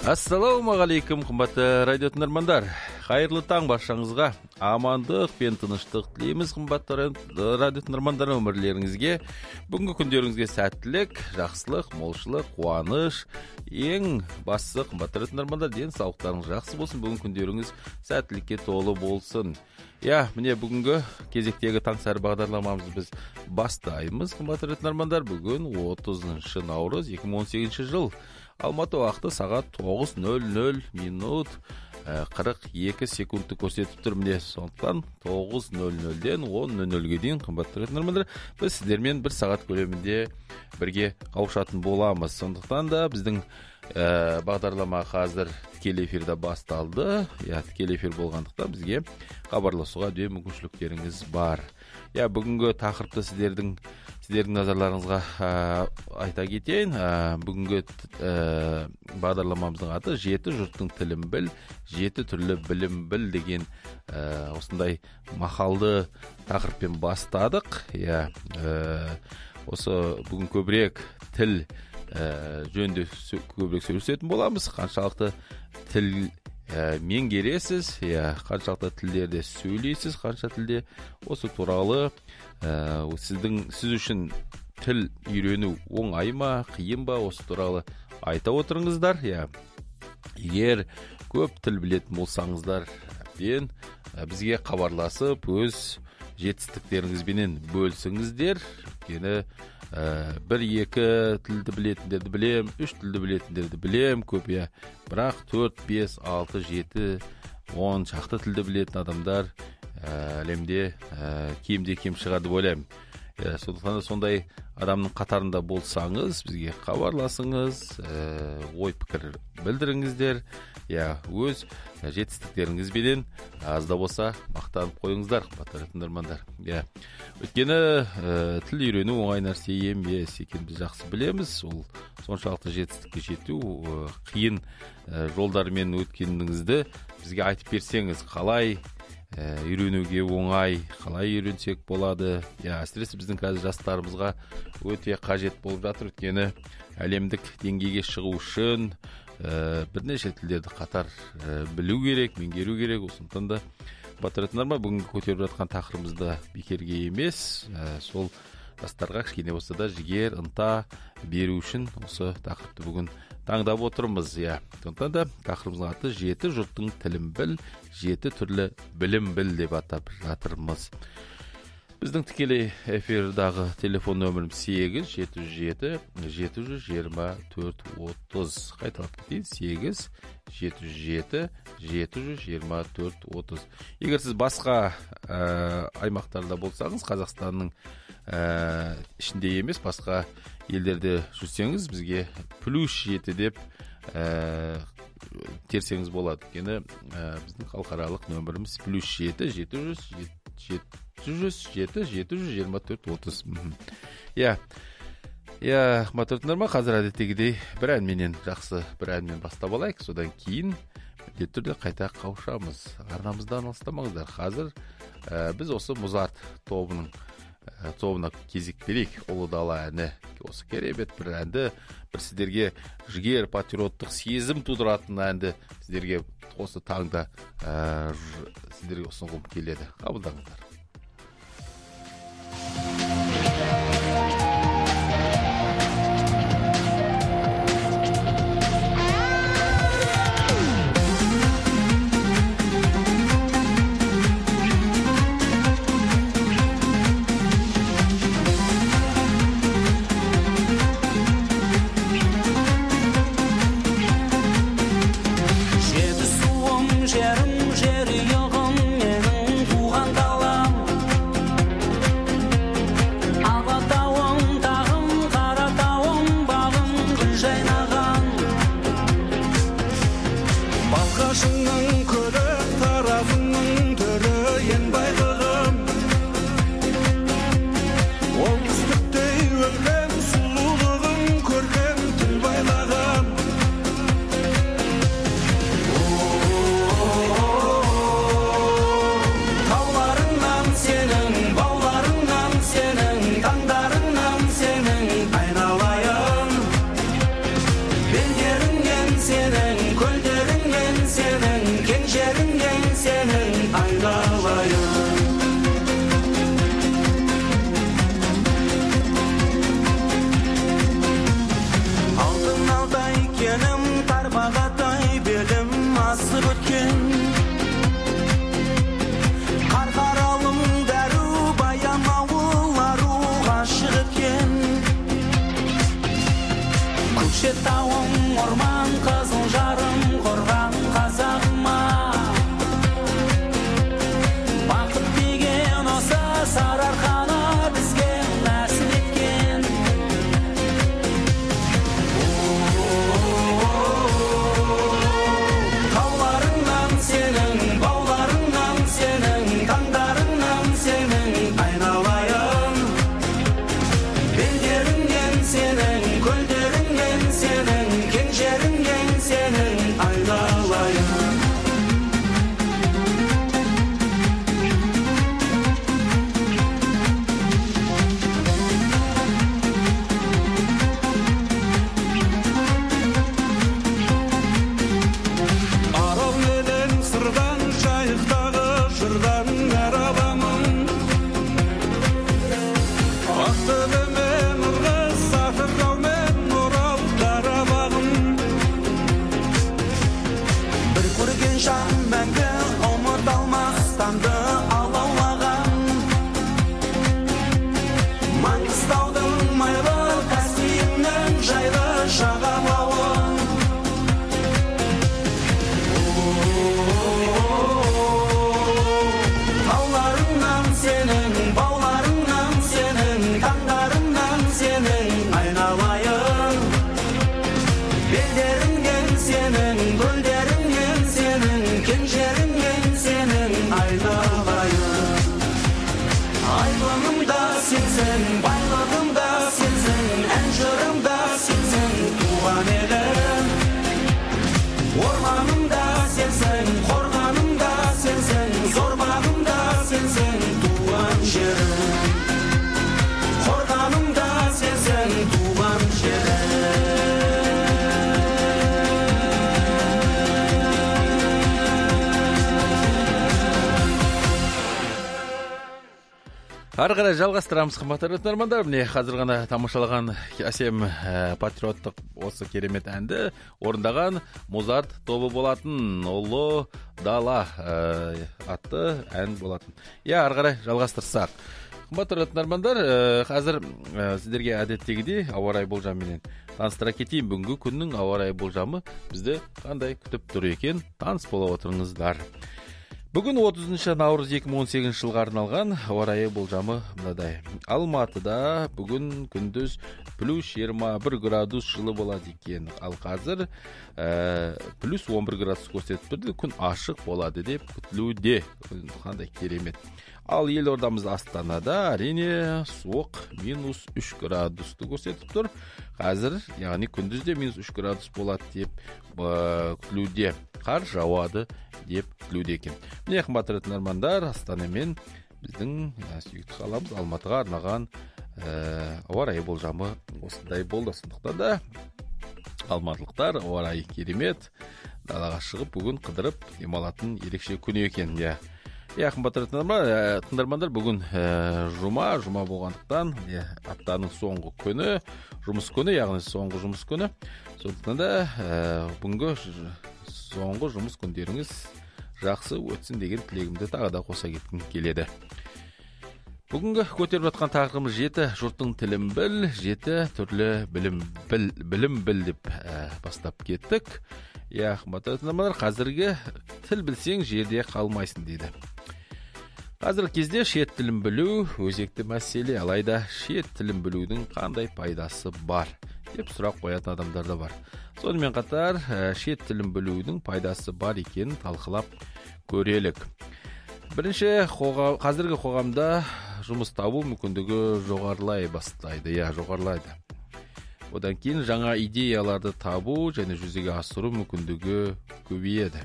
Ассалаумағалейкум, қымбатты радио тыңдармандар. Қайырлы таң баршаңызға. Амандық пен тыныштық тілейміз, қымбатты радио тыңдармандар, өмірлеріңізге. Бүгінгі күндеріңізге сәттілік, жақсылық, молшылық, қуаныш. Ең бастысы, қымбатты радио тыңдармандар, денсаулықтарыңыз жақсы болсын. Бүгінгі күндеріңіз сәттілікке толы болсын. Міне бүгінгі кезектегі таңсәрі бағдарламамызды біз бастаймыз, қымбатты радио тыңдармандар. Бүгін 30 наурыз 2018 жыл. Алматы уақыты сағат 9:00 минут 42 секундты көрсетіп тұр. Міне сондықтан 9:00-ден 10:00-ге дейін, қымбатты тыңдармандар, біз сіздермен бір сағат көлемінде бірге қауышатын боламыз. Сондықтан да біздің бағдарлама қазір тікелей эфирде басталды. Тікелей эфир болғандықтан бізге хабарласуға әбден мүмкіншіліктеріңіз бар. Бүгінгі тақырыпты сіздердің назарларыңызға айта кетейін. Бүгінгі бағдарламамыздың аты «Жеті жұрттың тілін біл, жеті түрлі білім біл» деген осындай мақалды тақырыппен бастадық. Осы бүгін көбірек тіл жөнінде көбірек сөйлесетін боламыз. Қаншалықты тіл меңгересіз, қаншалықты тілдерде сөйлейсіз, қанша тілде, осы туралы сіз үшін тіл үйрену оңай ма, қиын ба, осы туралы айта отырыңыздар. Егер көп тіл білетін болсаңыздар, бізге хабарласып, өз жетістіктеріңізбенен бөлсіңіздер. Өйткені 1-2 тілді білетіндерді білем, 3 тілді білетіндерді білем, көп. Бірақ 4, 5, 6, 7, 10 шақты тілді білетін адамдар әлемде кемде кем шығар деп ойлаймын. Сондықтан сондай адамның қатарында болсаңыз, бізге хабарласыңыз, ой пікір білдіріңіздер. Өз жетістіктеріңізбенен аз да болса мақтанып қойыңыздар, қымбатты тыңдармандар. Өйткені тіл үйрену оңай нәрсе емес екенін біз жақсы білеміз. Ол соншалықты жетістікке жету қиын жолдармен өткеніңізді бізге айтып берсеңіз, қалай үйренуге оңай, қалай үйренсек болады. Әсіресе біздің қазір жастарымызға өте қажет болып жатыр. Өйткені әлемдік деңгейге шығу үшін бірнеше тілдерді қатар білу керек, меңгеру керек. Осындықтан да бүгінгі көтеріп жатқан тақырыбымызда бекерге емес, сол жастарға кішкене болса да жігер, ынта беру үшін осы тақырыпты бүгін таңдап отырмыз. Сондықтан да тақырыбымыздың аты «Жеті жұрттың тілін біл, жеті түрлі білім біл» деп атап жатырмыз. Біздің тікелей эфирдағы телефон нөмірім 8-707-724-30. Қайталап кетейін, 8-707-724-30. Егер сіз басқа аймақтарда болсаңыз, Қазақстанның ішінде емес, басқа елдерде жүрсеңіз, бізге +7 деп терсеңіз болады. Өйткені біздің халықаралық нөміріміз +7 707-724-30. Қымбатты тыңдарман, қазір әдеттегідей жақсы бір әнмен бастап алайық. Содан кейін міндетті түрде қайта қауышамыз. Арнамыздан алыстамаңыздар. Қазір біз осы Музарт тобына кезек берейік. Ұлы дала әні. Осы керемет бір әнді, бір сіздерге жігер, патриоттық сезім тудыратын әнді сіздерге осы таңда сіздерге ұсынғым келеді. Қабылдаңыздар. Жеті суым жерім, жер ұйығым, менің туған далам. көкшетауым орман қызыл жарым қорған қазағыма бақыт деген осы сарыарқаны бізге нәсіп еткен тауларыңнан сенің бауларыңнан сенің таңдарыңнан сенің айналайын белдеріңнен сенің көлдеріңнен сенің кең жеріңнен сенің айналайын арал менен сырдан жайықтағы жырдан әрабамын ақтөбемен ырғыз атыраумен орал қарабағым бір көрген жан мәңгі ұмыталмастанды алаулаған маңғыстаудың майлы каспийімнің жайлы жағалауын тауларыңнан сенің бауларыңнан сенің таңдарыңнан сенің айналайын белдеріңнен сенің көлдеріңнен сенің кең жеріңнен сенің айналайын айбынымда сенсің байлығымда сенсің ән жырымда сенсің туған елім орманымда сенсің қорғанымда сенсің зор бағымда сенсің туған жерім қорғанымда сенсің туған жерім Ары қарай жалғастырамыз, қымбатты тыңдармандар. Міне қазір ғана тамашалаған әсем патриоттық осы керемет әнді орындаған Музарт тобы болатын, Ұлы дала атты ән болатын. Ары қарай жалғастырсақ. Қымбатты тыңдармандар, қазір сіздерге әдеттегідей ауа райы болжамымен таныстыра кетейін. Бүгінгі күннің ауа райы болжамы бізді қандай күтіп тұр екен, таныс бола отырыңыздар. Бүгін 30 наурыз 2018 жылға арналған ауа райы болжамы мынадай. Алматыда бүгін күндіз плюс 21 градус жылы болады екен. Ал қазір плюс 11 градус көрсетіп тұрды. Күн ашық болады деп күтілуде. Қандай керемет. Ал елордамыз Астанада әрине суық минус 3 градусты көрсетіп тұр. Қазір, яғни күндізде минус 3 градус болады деп күтілуде. Қар жауады деп күтілуде екен. Міне қымбатты тыңдармандар, Астанамен біздің сүйікті қаламыз Алматыға арнаған ауа райы болжамы осындай болды. Сондықтан да алматылықтар ауа райы керемет, далаға шығып бүгін қыдырып демалатын ерекше күн екен. Қымбатты тыңдармандар, бүгін жұма болғандықтан аптаның соңғы күні, жұмыс күні, яғни соңғы жұмыс күні. Сондықтан да бүгінгі соңғы жұмыс күндеріңіз жақсы өтсін деген тілегімді тағы да қоса кеткім келеді. Бүгінгі көтеріп жатқан тақырыбымыз 7 жұрттың тілін біл, 7 түрлі білім біл деп бастап кеттік. Қымбатты тыңдармандар, қазіргі тіл білсең жерде қалмайсың дейді. Қазіргі кезде шет тілін білу өзекті мәселе, алайда шет тілін білудің қандай пайдасы бар деп сұрақ қоятын адамдар да бар. Сонымен қатар шет тілін білудің пайдасы бар екенін талқылап көрелік. Бірінші, қазіргі қоғамда жұмыс табу мүмкіндігі жоғарылай бастайды. Жоғарылайды. Одан кейін жаңа идеяларды табу және жүзеге асыру мүмкіндігі көбейеді.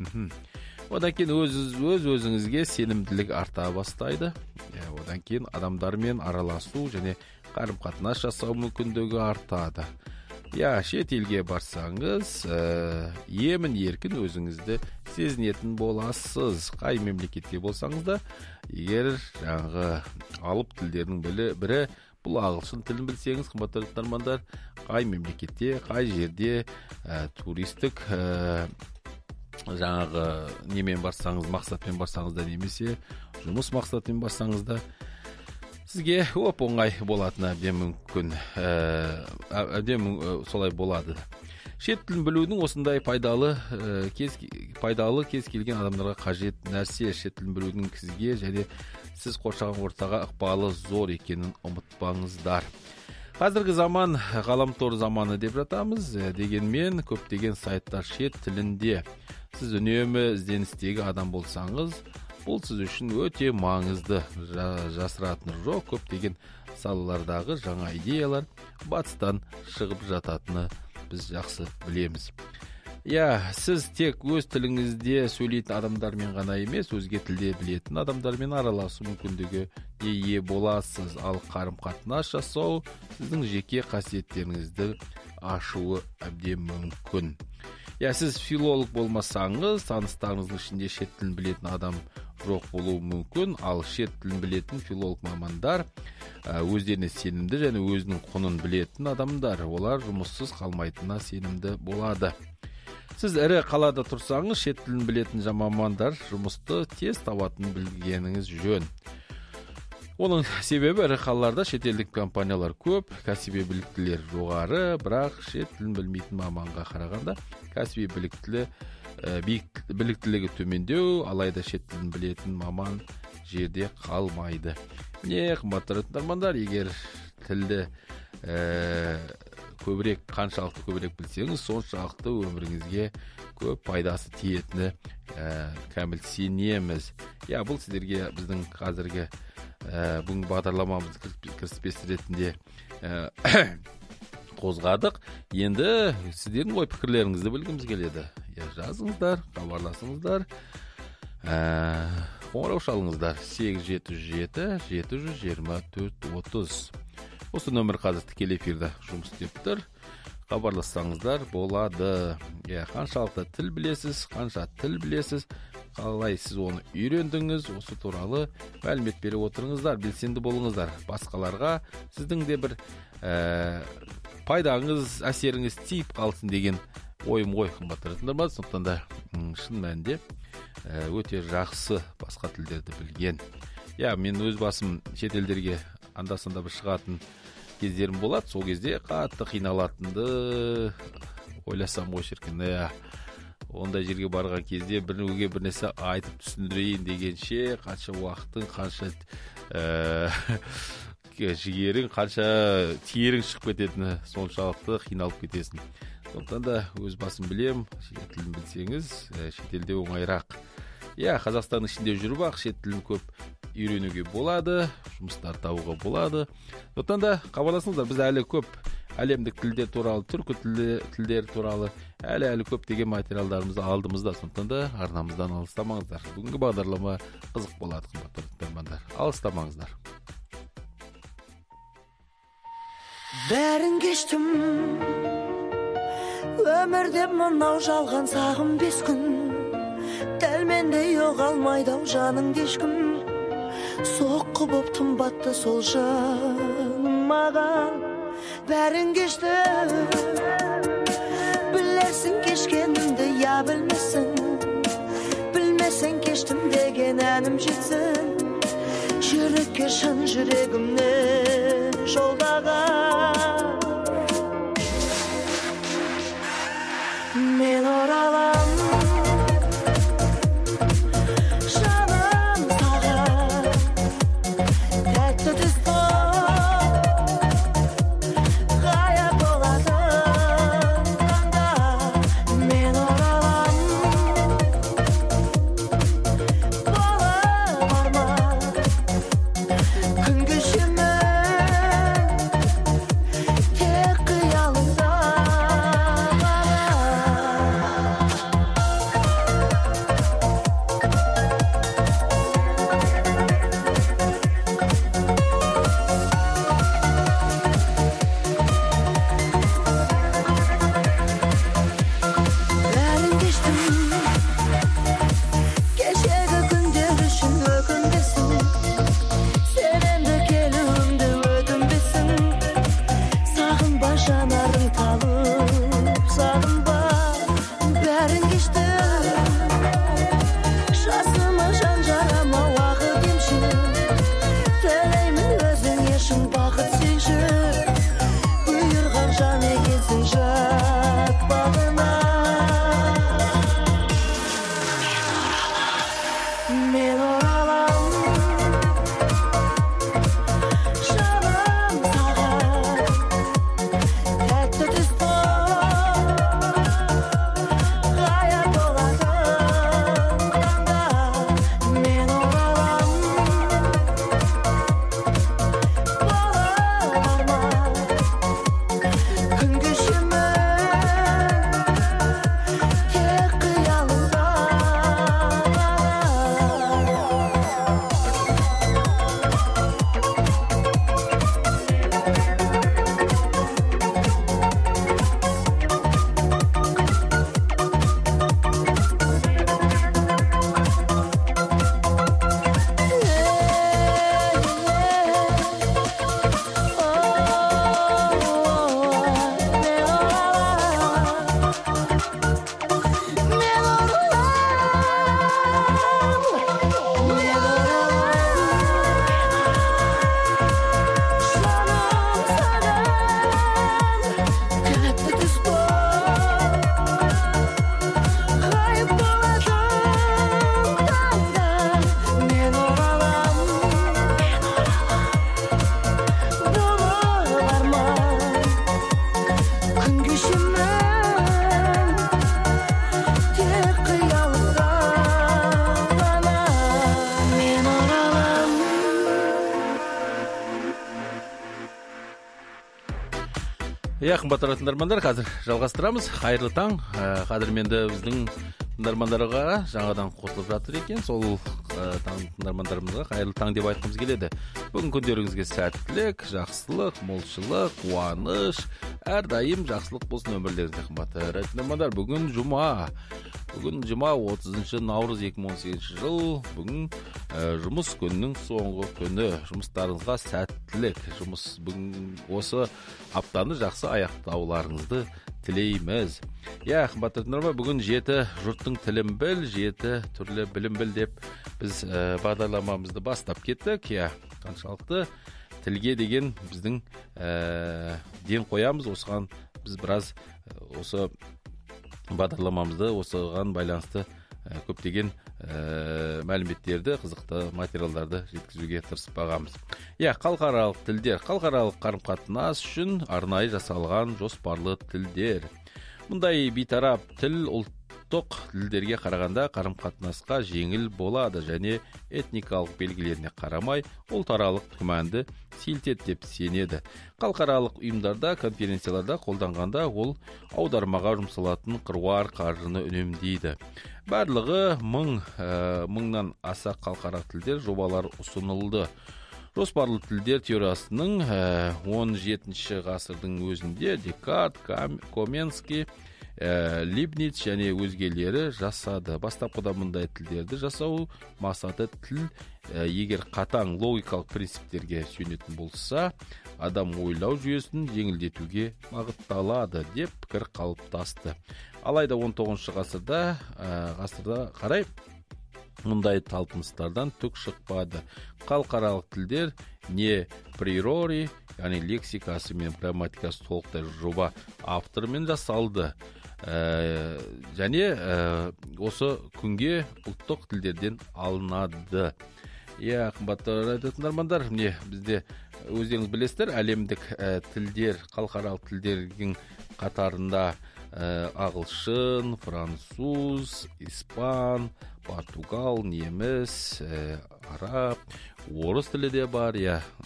Одан кейін өз-өзіңізге сенімділік арта бастайды. Одан кейін адамдармен араласу және қарым-қатынас жасау мүмкіндігі артады. Шет елге барсаңыз, емін-еркін өзіңізді сезінетін боласыз. Қай мемлекетте болсаңыз да, егер жаңағы алып тілдердің бірі бұл ағылшын тілін білсеңіз, қымбатты тыңдармандар, қай мемлекетте, қай жерде туристік жаңағы немен барсаңыз, мақсатпен барсаңыз да немесе жұмыс мақсатпен барсаңыз да сізге оп-оңай болатыны әбден мүмкін, солай болады. Шет тілін білудің осындай пайдалы кез келген адамдарға қажет нәрсе. Шет тілін білудің сізге және сіз қоршаған ортаға ықпалы зор екенін ұмытпаңыздар. Қазіргі заман ғаламтор заманы деп жатамыз, дегенмен көптеген сайттар шет тілінде. Сіз үнемі ізденістегі адам болсаңыз, бұл сіз үшін өте маңызды. Жасыратыны жоқ, көптеген салалардағы жаңа идеялар батыстан шығып жататыны біз жақсы білеміз. Сіз тек өз тіліңізде сөйлейтін адамдармен ғана емес, өзге тілде білетін адамдармен араласу мүмкіндігі ие боласыз. Ал қарым-қатынас жасау сіздің жеке қасиеттеріңізді ашуы әбден мүмкін. Сіз филолог болмасаңыз, таныстарыңыздың ішінде шет тілін білетін адам жоқ болуы мүмкін, ал шет тілін білетін филолог мамандар өздеріне сенімді және өзінің құнын білетін адамдар. Олар жұмыссыз қалмайтынына сенімді болады. Сіз ірі қалада тұрсаңыз, шет тілін білетін мамандар жұмысты тез табатынын білгеніңіз жөн. Оның себебі ірі қалаларда шетелдік компаниялар көп, кәсіби біліктілер жоғары, бірақ шет тілін білмейтін маманға қарағанда кәсіби біліктілігі төмендеу, алайда шет тілін білетін маман жерде қалмайды. Қымбатты тыңдармандар, егер тілді қаншалықты көбірек білсеңіз, соншалықты өміріңізге көп пайдасы тиетіні кәміл сенеміз. Бұл сіздерге біздің қазіргі бүгінгі бағдарламамыз кіріспес ретінде қозғадық. Енді сіздердің ой пікірлеріңізді білгіміз келеді. Жазыңыздар, хабарласыңыздар, қоңырау шалыңыздар 877-724-30. Осы нөмір қазір тікелей эфирде жұмыс істеп тұр. Хабарлассаңыздар болады. Қаншалықты тіл білесіз, қанша тіл білесіз, қалай сіз оны үйрендіңіз, осы туралы мәлімет бере отырыңыздар, белсенді болыңыздар. Басқаларға сіздің де бір пайдаңыз, әсеріңіз тиіп қалсын деген ойым ғой, қымбатты тыңдармандар. Сондықтан да шын мәнінде өте жақсы басқа тілдерді білген. Мен өз басым шетелдерге анда-санда бір шығатын кездерім болады. Сол кезде қатты қиналатынды ойласам ғой шіркін. Ондай жерге барған кезде біреуге бір нәрсе айтып түсіндірейін дегенше қанша уақытың, қанша жігерің, қанша терің шығып кететіні соншалықты қиналып кетесің. Сондықтан да өз басым білем, шет тілін білсеңіз, шетелде оңайырақ. Қазақстанның ішінде жүріп ақ шет тілін көп үйренуге болады, жұмыстар табуға болады. Сондықтан да хабарласыңыздар, біз әлі көп әлемдік тілдер туралы, түркі тілдер туралы әлі көп деген материалдарымызды алдымызда. Сондықтан да арнамыздан алыстамаңыздар. Бүгінгі бағдарлама қызық болады, қымбатты тыңдармандар. Алыстамаңыздар. Бәрін кештім, өмірде мынау жалған сағым 5 күн. Дәл мендей оғалмайды жаның ешкім. Соққы боп тымбатты сол жаным маған. Бәрін кештім, білерсің кешкенімді, білмесің. Білмесің кештім деген әнім жетсін. Жүрекке шын жүрегімнен жолдаған. Мен оралам жаным саған, тәтті түс ғайып болатын таңда. Мен оралам болып арман, күн кешемін Қымбатты тыңдармандар, қазір жалғастырамыз. Қайырлы таң. Қадірменді біздің тыңдармандарға жаңадан қосылып жатыр екен. Сол тыңдармандарымызға қайырлы таң деп айтқымыз келеді. Бүгін күндеріңізге сәттілік, жақсылық, молшылық, қуаныш, әрдайым жақсылық болсын өмірлеріңізде, қымбатты тыңдармандар. Бүгін жұма 30 наурыз 2018 жыл. Бүгін жұмыс күннің соңғы күні. Жұмыстарыңызға сәттілік. Бүгін осы аптаны жақсы аяқтауларыңызды тілейміз. Қымбатты тыңдармандар, бүгін 7 жұрттың тілін біл, 7 түрлі білім біл деп біз бағдарламамызды бастап кеттік. Қаншалықты тілге деген біздің ден қоямыз. Осыған біз біраз осы бағдарламамызды осыған байланысты көптеген мәліметтерді, қызықты материалдарды жеткізуге тырысып бағамыз. Халықаралық тілдер. Халықаралық қарым-қатынас үшін арнайы жасалған жоспарлы тілдер. Мұндай бейтарап тіл ұлттық тілдерге қарағанда қарым-қатынасқа жеңіл болады және этникалық белгілеріне қарамай ұлтаралық күмәнді сейілтеді деп сенеді. Халықаралық ұйымдарда, конференцияларда қолданғанда ол аудармаға жұмсалатын қыруар қаржыны үнемдейді. Барлығы мыңнан аса халықаралық тілдер жобалар ұсынылды. Жоспарлы тілдер теориясының 17 ғасырдың өзінде Декарт, Коменский, Лейбниц және өзгелері жасады. Бастапқыда мұндай тілдерді жасау мақсаты тіл егер қатаң логикалық принциптерге сүйенетін болса, адам ойлау жүйесін жеңілдетуге бағытталады деп пікір қалыптасты. Алайда 19 ғасырда қарай мұндай талпыныстардан түк шықпады. Халықаралық тілдер не приори, яғни лексикасы мен грамматикасы толықтай жоба авторымен жасалды. Және осы күнге ұлттық тілдерден алынады. Қымбатты тыңдармандар, бізде өздеріңіз білесіздер, әлемдік тілдер, халықаралық тілдердің қатарында ағылшын, француз, испан, португал, неміс, араб, орыс тілі де бар.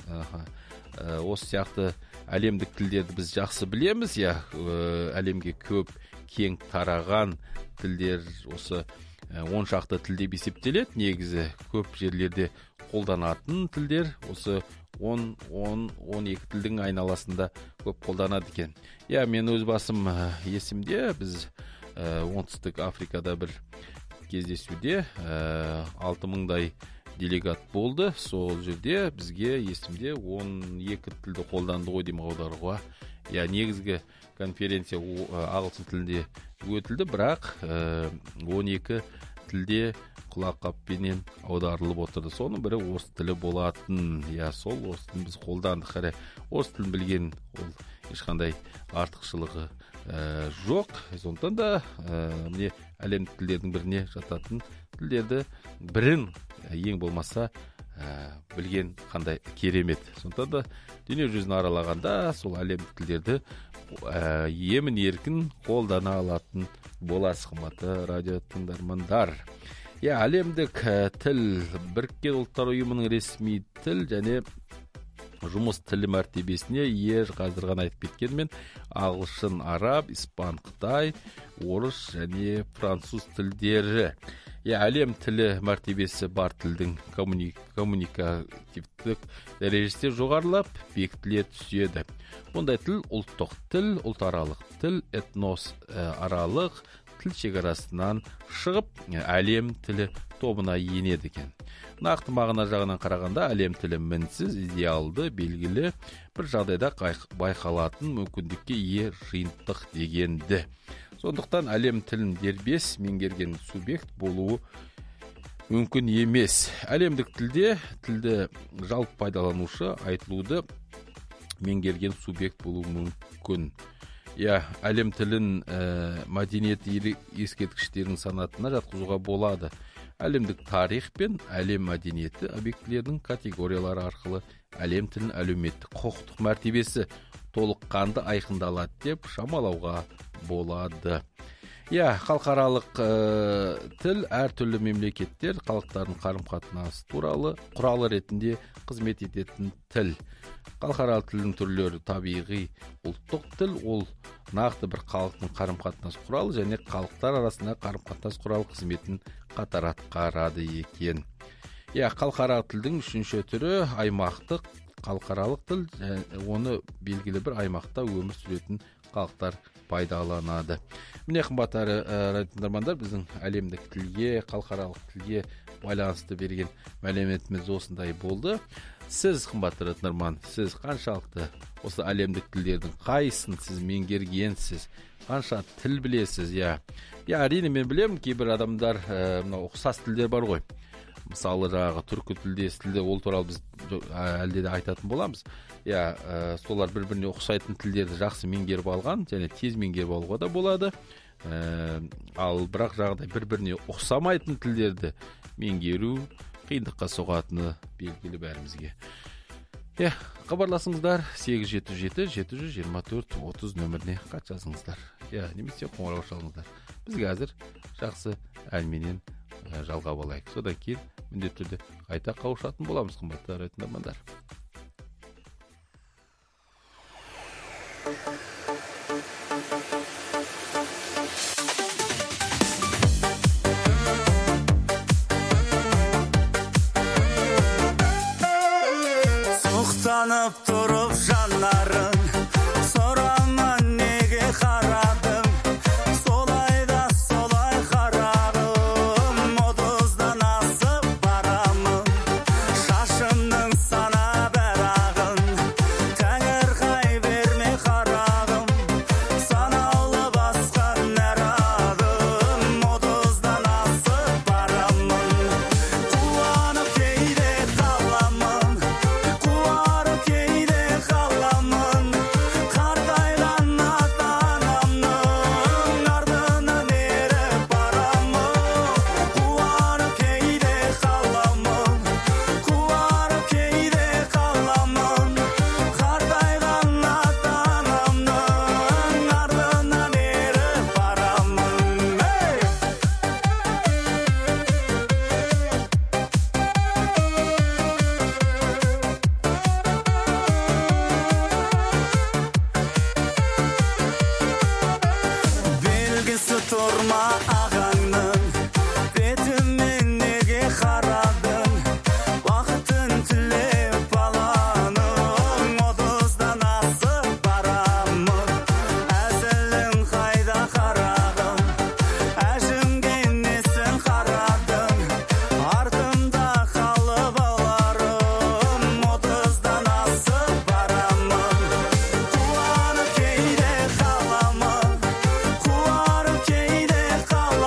Осы сияқты әлемдік тілдерді біз жақсы білеміз. Әлемге көп кең тараған тілдер осы 10 шақты тіл деп есептеледі. Негізі көп жерлерде қолданатын тілдер осы 10-12 тілдің айналасында көп қолданады екен. Мен өз басым есімде, біз оңтүстік Африкада бір кездесуде 6000-дай делегат болды. Сол жерде бізге есімде 12 тілді қолданды ғой деймін аударуға. Негізгі конференция ағылшын тілінде өтілді, бірақ 12 тілде құлаққаппенен аударылып отырды. Соның бірі орыс тілі болатын. Сол орыс тілін біз қолдандық. Орыс тілін білген ол ешқандай артықшылығы жоқ. Сондықтан да әлемдік тілдердің біріне жататын тілдерді бірін ең болмаса білген қандай керемет. Сондықтан да дүние жүзін аралағанда сол әлемдік тілдерді емін еркін қолдана алатын боласыз, қымбатты радио тыңдармандар. Әлемдік тіл Біріккен ұлттар ұйымының ресми тіл және жұмыс тілі мәртебесіне ие. Қазір ғана айтып кеткенмен ағылшын, араб, испан, қытай, орыс және француз тілдері. Әлем тілі мәртебесі бар тілдің коммуникативтік дәрежесі жоғарылап бекітіле түседі. Ондай тіл ұлттық тіл, ұлтаралық тіл, этнос аралық тіл шекарасынан шығып әлем тілі тобына енеді екен. Нақты мағына жағынан қарағанда әлем тілі мінсіз, идеалды, белгілі бір жағдайда байқалатын мүмкіндікке ие жиынтық дегенді. Сондықтан әлем тілін дербес меңгерген субъект болуы мүмкін емес. Әлемдік тілді жалпы пайдаланушы айтылуды меңгерген субъект болуы мүмкін. Әлем тілін мәдениет ескерткіштерінің санатына жатқызуға болады. Әлемдік тарих пен әлем мәдениеті объектілерінің категориялары арқылы әлем тілін әлеуметтік құқықтық мәртебесі толыққанды айқындалады деп шамалауға болады. Халықаралық тіл әртүрлі мемлекеттер халықтардың қарым-қатынасы туралы құралы ретінде қызмет ететін тіл. Халықаралық тілдің түрлері табиғи ұлттық тіл, ол нақты бір халықтың қарым-қатынас құралы және халықтар арасында қарым-қатынас құралы қызметін қатар атқарады екен. Халықаралық тілдің үшінші түрі аймақтық халықаралық тіл, оны белгілі бір аймақта өмір сүретін халықтар пайдаланады. Міне қымбатты радио тыңдармандар, біздің әлемдік тілге, халықаралық тілге байланысты берген мәліметіміз осындай болды. Сіз, қымбатты радио тыңдарман, сіз қаншалықты осы әлемдік тілдердің қайсысын сіз меңгергенсіз, қанша тіл білесіз? Әрине мен білемін, кейбір адамдар ұқсас тілдер бар ғой. Мысалы, түркі тілдес тілде, ол туралы біз әлде де айтатын боламыз. Солар бір-біріне ұқсайтын тілдерді жақсы меңгеріп алған, және тез меңгеріп алуға да болады. Ал бірақ жағдай бір-біріне ұқсамайтын тілдерді меңгеру қиындыққа соғатыны белгілі бәрімізге. Хабарласыңыздар 877-724-30 нөміріне хат жазыңыздар. Немесе қоңырау шалыңыздар. Біз қазір жақсы әнменен жалғап алайық. Содан кейін міндетті түрде қайта қауышатын боламыз, қымбатты радио тыңдармандар. Соқтанып тұрып жанарын, сораман неге қарадым, солай да солай қарағым, отыздан асып барамын, шашымның сана бәрағын, тәңір қай берме қарағым, санаулы басқан әр адым, отыздан асып барамын, қуанып кейде қаламын, қуарып кейде қаламын, қартайған ата-анамның артынан еріп барамын, қуарып кейде қаламын, қуарып кейде қаламын, қартайған ата-анамның артынан еріп барамын. Белгісі тұрма ағаңның, бетімен неге қарадың, уақытын тілеп баланың, отыздан асып барамын, әзілің қайда қарағым, әжімге несін қарадың, артымда қалып аларым, отыздан асып барамын, қуанып кейде қаламын, қуарып кейде қаламын,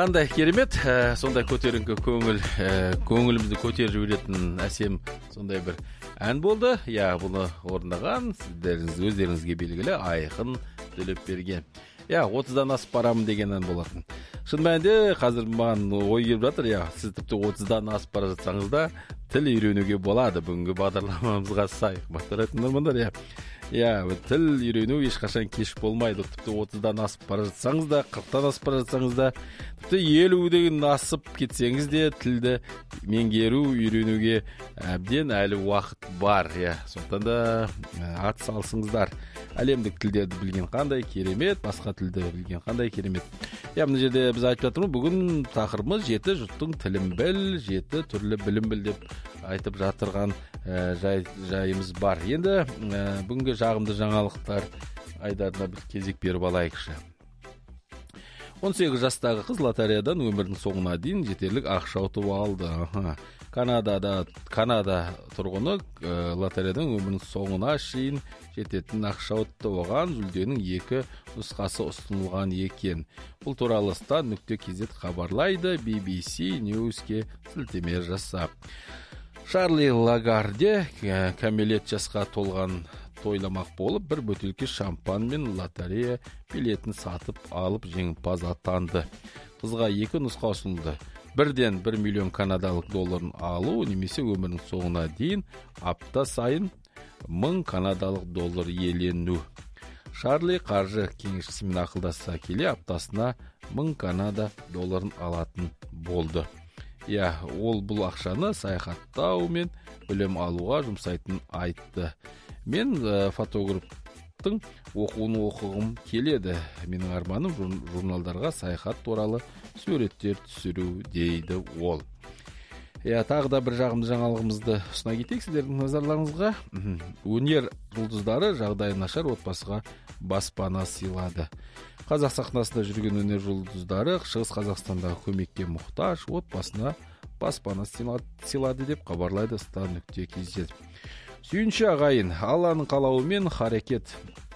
қандай керемет, сондай көтеріңкі көңілімізді көтеріп жіберетін әсем сондай бір ән болды. Бұны орындаған өздеріңізге белгілі Айқын Төлепберген. 30-дан асып барамын деген ән болатын. Шын мәнінде қазір маған ой келіп жатыр, сіз тіпті 30-дан асып бара жатсаңыз да тіл үйренуге болады. Бүгінгі бағдарламамызға сай. Қымбатты тыңдармандар, тіл үйрену ешқашан кеш болмайды. Тіпті 30-дан асып бара жатсаңыз да, 40-тан асып бара жатсаңыз да, тіпті 50-ден асып кетсеңіз де тілді меңгеру, үйренуге әбден әлі уақыт бар. Сондықтан да ат салсыңыздар. Әлемдік тілдерді білген қандай керемет, басқа тілді білген қандай керемет. Мына жерде біз айтып жатырмыз, бүгін тақырыбымыз 7 жұрттың тілін біл, 7 түрлі білім біл деп айтып жатырған жайымыз бар. Енді бүгінгі жағымды жаңалықтар айдарына бір кезек беріп алайықшы. 18 жастағы қыз лотереядан өмірінің соңына дейін жетерлік ақша ұтып алды. Канада тұрғыны лотереядан өмірінің соңына шейін жететін ақша ұтты. Оған жүлденің 2 нұсқасы ұсынылған екен. Бұл туралы star.kz хабарлайды, BBC News'ке сілтеме жасап. Шарли Лагарде кәмелет жасқа толған тойламақ болып, бір бөтелке шампан мен лотерея билетін сатып алып жеңімпаз атанды. Қызға 2 нұсқа ұсынылды. Бірден 1 миллион канадалық долларын алу, немесе өмірінің соңына дейін апта сайын 1000 канадалық доллар иелену. Шарли қаржы кеңесшісімен ақылдаса келе аптасына 1000 канада долларын алатын болды. Ол бұл ақшаны саяхаттау мен білім алуға жұмсайтын айтты. Мен фотографтың оқуын оқығым келеді. Менің арманым журналдарға саяхат туралы суреттер түсіру, дейді ол. Тағы да бір жағымды жаңалығымызды ұсына кетейік сіздердің назарларыңызға. Өнер жұлдыздары жағдайы нашар отбасыға баспана сыйлады. Қазақ сахнасында жүрген өнер жұлдыздары Шығыс Қазақстандағы көмекке мұқтаж отбасына баспана сыйлады деп хабарлайды star.kz. Сүйінші ағайын, Алланың қалауымен Харекет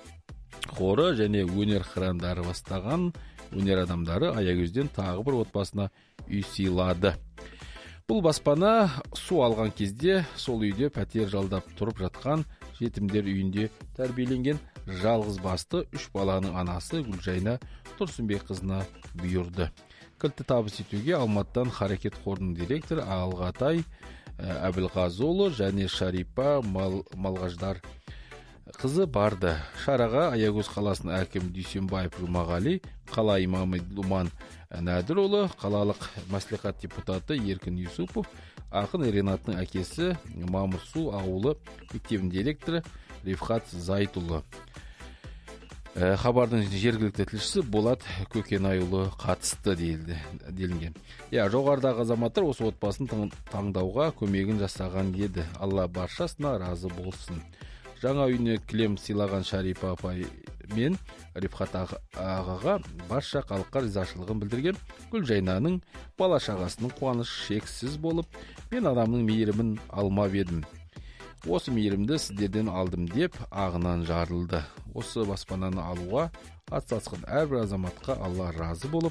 хоры және өнер қырандары бастаған өнер адамдары Аягөзден тағы бір отбасына үй сыйлады. Бұл баспана су алған кезде сол үйде пәтер жалдап тұрып жатқан жетімдер үйінде тәрбиеленген жалғыз басты 3 баланың анасы Гүлжайна Тұрсынбекқызына бұйырды. Кілтті табыс етуге Алматыдан Харекет қорының директоры Алғатай Әбілғазолы және Шарипа Малғаждар қызы барды. Шараға Аягөз қаласының әкімі Дүйсенбаев Жұмағали, қала имамы Думан Нәдірұлы, қалалық мәслихат депутаты Еркін Юсупов, ақын Ренаттың әкесі Мамырсу ауылы мектебінің директоры Рифхат Зайтұлы. Хабардың жергілікті тілшісі Болат Көкенайұлы қатысты делінген. Жоғарыдағы азаматтар осы отбасын таңдауға көмегін жасаған еді. Алла баршасына разы болсын. Жаңа үйіне кілем сыйлаған Шарипа апай мен Рифхат ағаға барша халыққа ризашылығын білдірген Гүлжайнаның бала шағасының қуанышы шексіз болып, мен адамның мейірімін алмап едім. Осы мейірімді сіздерден алдым деп ағынан жарылды. Осы баспананы алуға атсалысқан әрбір азаматқа Алла разы болып,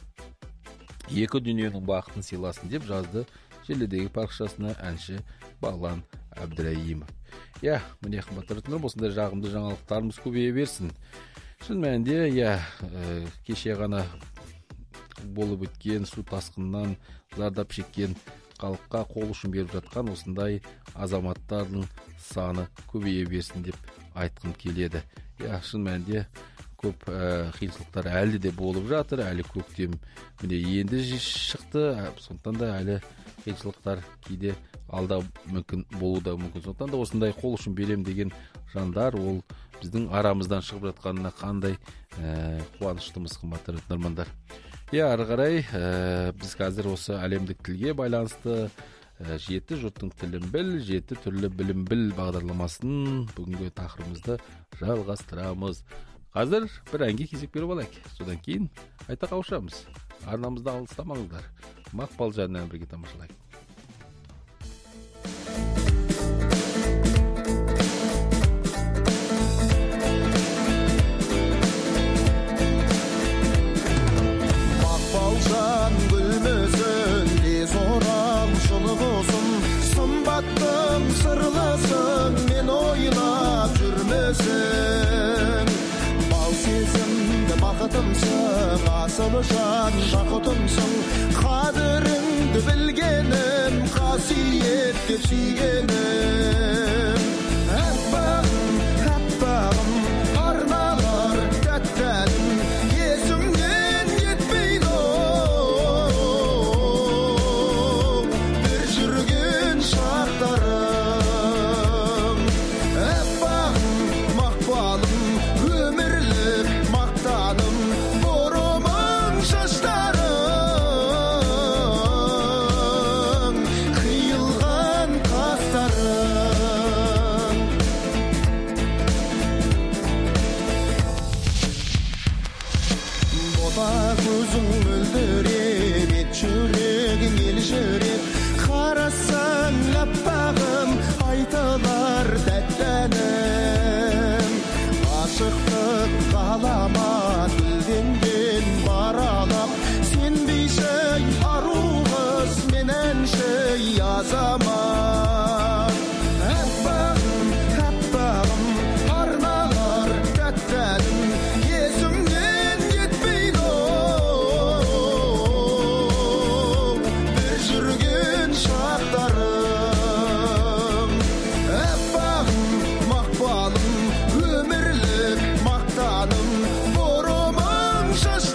2 дүниенің бақытын сыйласын деп жазды желідегі парақшасына әнші Бағлан Әбдірайымов. Міне қымбатты тыңдармандар, осындай жағымды жаңалықтарымыз көбейе берсін. Шын мәнінде, кеше ғана болып өткен су тасқынынан зардап шеккен халыққа қол ұшын беріп жатқан осындай азаматтардың саны көбейе берсін деп айтқым келеді. Шын мәнінде көп қиыншылықтар әлі де болып жатыр, әлі көктем міне енді шықты, сондықтан да әлі қиыншылықтар кейде алда мүмкін болуы да мүмкін. Сондықтан да осындай қол ұшын берем деген жандар, ол біздің арамыздан шығып жатқанына қандай қуаныштымыз, қымбатты тыңдармандар. Ары қарай біз қазір осы әлемдік тілге байланысты 7 жұрттың тілін біл, 7 түрлі білім біл бағдарламасын бүгінгі тақырыбымызды жалғастырамыз. Қазір бір әнге кезек беріп алайық. Содан кейін айта қауышамыз. Арнамызды алыстамаңыздар. Мақпал жанынан бірге тамашалайық. Мақпал жан гүл бақытымсың, асыл жан жақұтымсың, қадіріңді білгенім, қасиет деп сүйгенім. Аппағым, аппағым, арналар тәттәнім, есімнен кетпейді бір жүрген шақтарым. Аппағым, мақпалым, өмірлік мақтаным, бұрымың шаштарың, қиылған қастарың. Бота көзің мөлдіреп, ет жүрегің елжіреп, қарасаң аппағым, айтылар тәттәнім. Ғашықтық ғаламат гүлденген баралап, сен бейшей ару қыз, мен әншей азамат. Аппағым, аппағым, арналар тәттәнім, есімнен кетпейді бір жүрген шақтарым. Аппағым, мақпалым, өмірлік мақтаным, бұрымың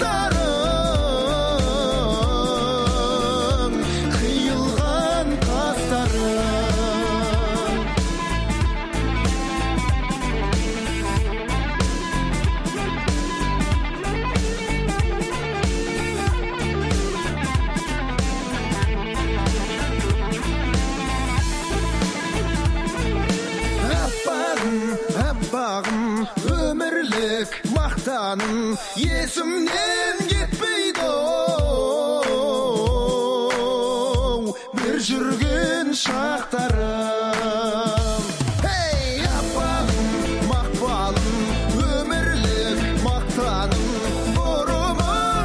шаштарың, қиылған қастарың. Аппағым, аппағым, өмірлік мақтаным, есімнен кетпейді бір жүрген шақтарым. Hey, аппағым, мақпалым, өмірлік мақтаным, бұрымың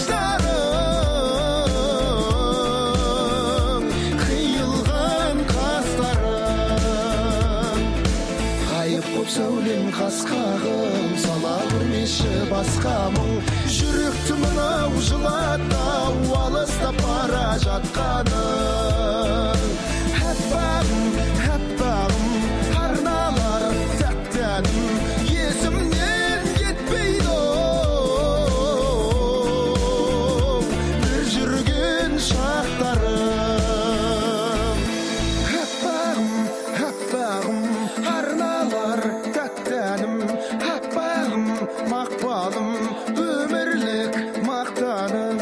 шаштарың, қиылған қастарың. Ғайып боп сәулем қасқағым, сала көрмеші басқа мұң, жүректі мынау жылатау, алыстап бара жатқаның. Аппағым, аппағым, арналар тәттәнім, есімнен кетпейді бір жүрген шақтарым. Аппағым, аппағым, арналар тәттәнім, аппағым, мақпалым, өмірлік мақтаным.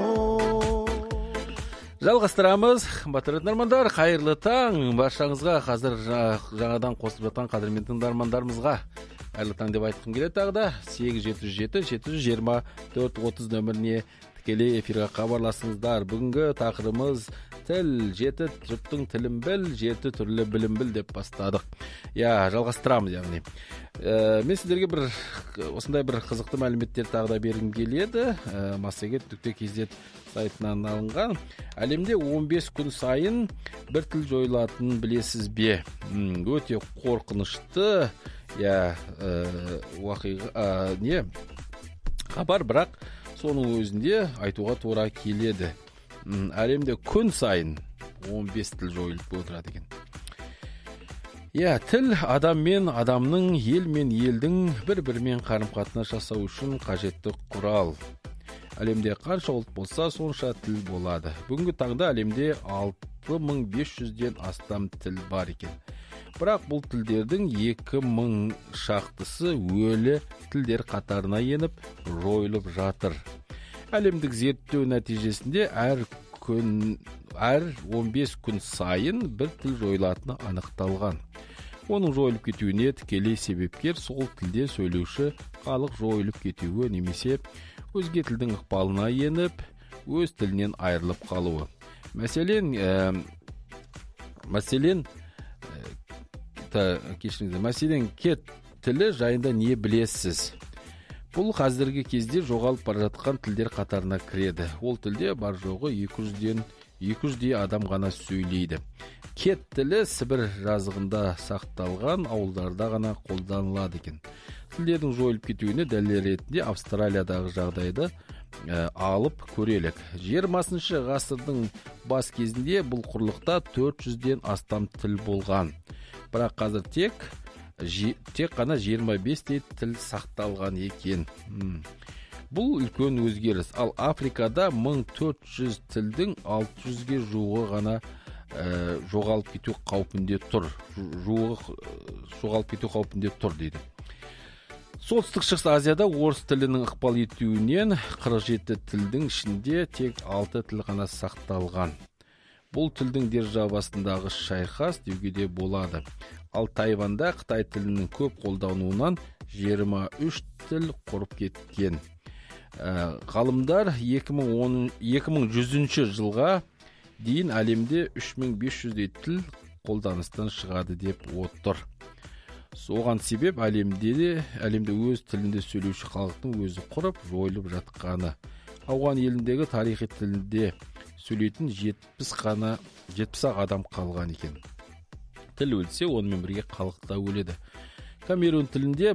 Жалғастырамыз. Қымбатты тыңдармандар, қайырлы таң баршаңызға. Қазір жаңадан қосылып жатқан қадірмен тыңдармандарымызға қайырлы таң деп айтқым келеді. Тағы да 877-724-30 нөміріне тікелей эфирге хабарласыңыздар. Бүгінгі тақырыбымыз тіл, жеті жұрттың тілін біл, жеті түрлі білім біл деп бастадық. Жалғастырамыз, яғни. Мен сіздерге осындай бір қызықты мәліметтер тағы да бергім келеді. Massagет.kz сайтынан алынған. Әлемде 15 күн сайын бір тіл жойылатынын білесіз бе? Өте қорқынышты хабар, бірақ соның өзінде айтуға тура келеді. Әлемде күн сайын 15 тіл жойылып отырады екен. Тіл адам мен адамның, ел мен елдің бір-бірімен қарым-қатынас жасау үшін қажетті құрал. Әлемде қанша ұлт болса, сонша тіл болады. Бүгінгі таңда әлемде 6500-ден астам тіл бар екен. Бірақ бұл тілдердің 2000 шақтысы өлі тілдер қатарына еніп, жойылып жатыр. Әлемдік зерттеу нәтижесінде әр 15 күн сайын бір тіл жойылатыны анықталған. Оның жойылып кетуіне тікелей себепкер сол тілде сөйлеуші халық жойылып кетуі немесе өзге тілдің ықпалына еніп, өз тілінен айырылып қалуы. Мәселен, кет тілі жайында не білесіз? Бұл қазіргі кезде жоғалып бара жатқан тілдер қатарына кіреді. Ол тілде бар жоғы 200-дей адам ғана сөйлейді. Кет тілі Сібір жазығында сақталған ауылдарда ғана қолданылады екен. тілдердің жойылып кетуіне дәлел ретінде Австралиядағы жағдайды алып көрелік. 20 ғасырдың бас кезінде бұл құрлықта 400-ден астам тіл болған. Бірақ қазір тек қана 25 тіл сақталған екен. Бұл үлкен өзгеріс. Ал Африкада 1400 тілдің 600-ге жуығы ғана жоғалып кету қаупінде тұр дейді. Солтүстік шығыс Азияда орыс тілінің ықпал етуінен 47 тілдің ішінде тек 6 тіл ғана сақталған. Бұл тілдің державасындағы шайқас деуге де болады. Ал Тайванда Қытай тілінің көп қолдануынан 23 тіл құрып кеткен. Ғалымдар 2100 жылға дейін әлемде 3500 тіл қолданыстан шығады деп отыр. Оған себеп әлемде өз тілінде сөйлеуші халықтың өзі құрып, жойылып жатқаны. Ауған еліндегі тарихи тілінде сөйлейтін 70 адам қалған екен. Тіл өлсе, онымен бірге халық та өледі. Камерун тілінде